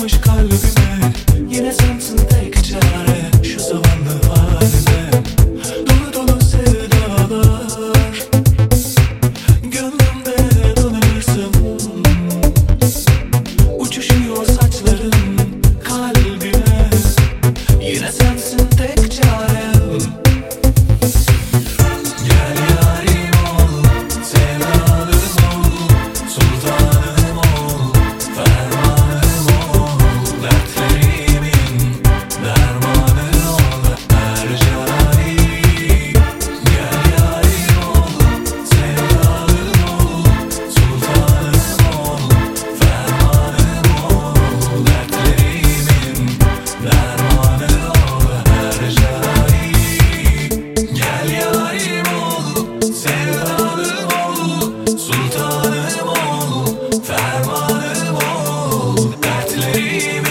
aşk kalbime. Yine sensin tek çare şu zavallı halime. Dolu dolu sevdalar gönlümde dolanırsın. Uçuşuyor saçların kalbime. Yine sensin tek çarem. Gel yarim ol, sevdalım ol, sultanım ol, fermanım ol, dertlerimin dermanı ol, her cani. Gel yarim ol, sevdalım ol, sultanım ol, fermanım ol, dertlerimin dermanı ol, her cani. Gel yarim ol, sevdalım ol, sultanım ol, fermanım ol, dertlerimi